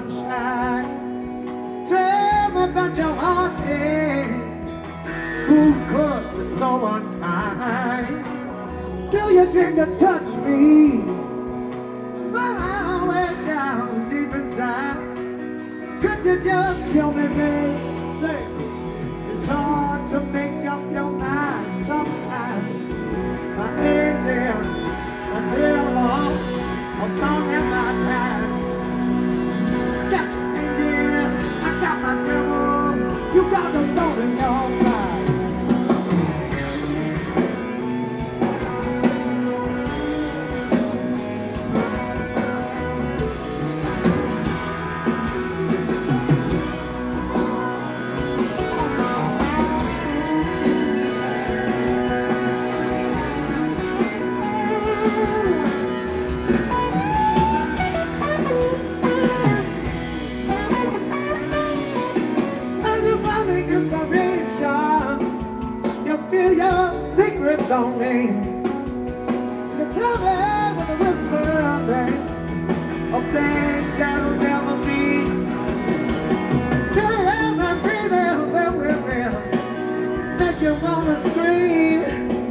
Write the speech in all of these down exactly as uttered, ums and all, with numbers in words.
sunshine. Tell me about your heartache. Who could be so unkind? Do you dream to touch me? Far way down deep inside. Could you just kill me, babe? Say, it's hard to make up your mind sometimes. My angel, my devil, I'm gone at my time. Got your angel, I got my devil. You got the thought in your mind. Spill your secrets on me. You tell me with a whisper of things, of things that'll never be. Your air and breathing there with me, make you wanna scream.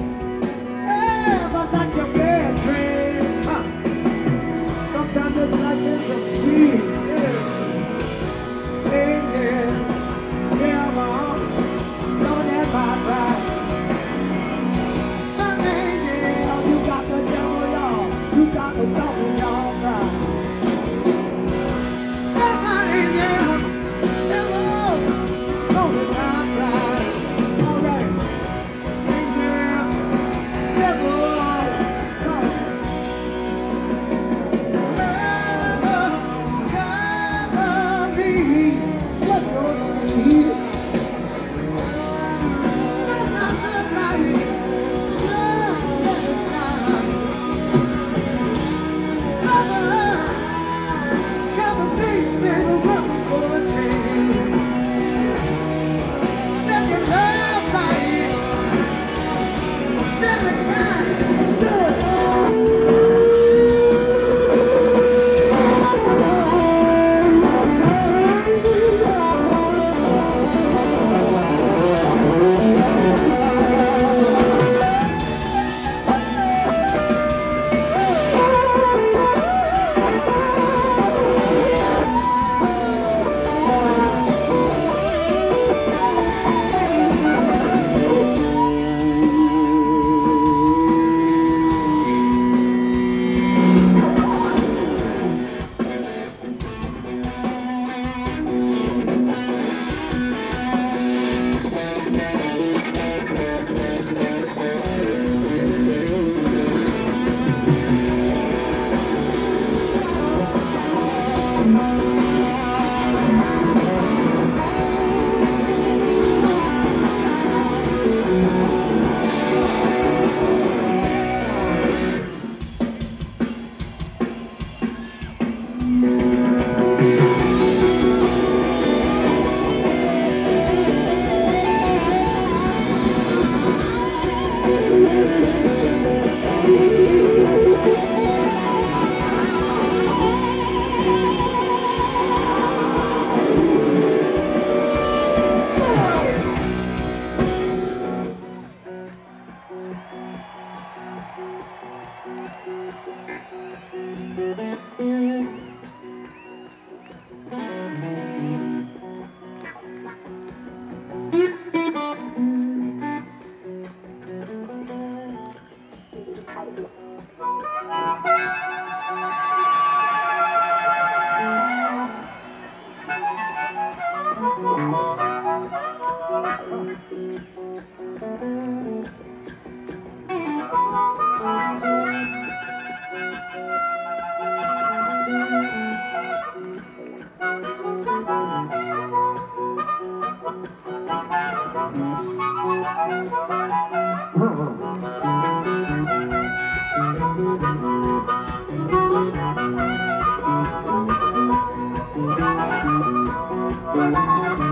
Ever like your bad dream. Huh. Sometimes this life is a cheat. Yeah. Yeah, yeah. Yeah, mom. Don't ever cry. You got to double your back. Everybody, yeah. Hello. Don't it not right. All right. Yeah. Devil. Never, never be what you're sweet. Everybody, shine, let it shine. Thank you.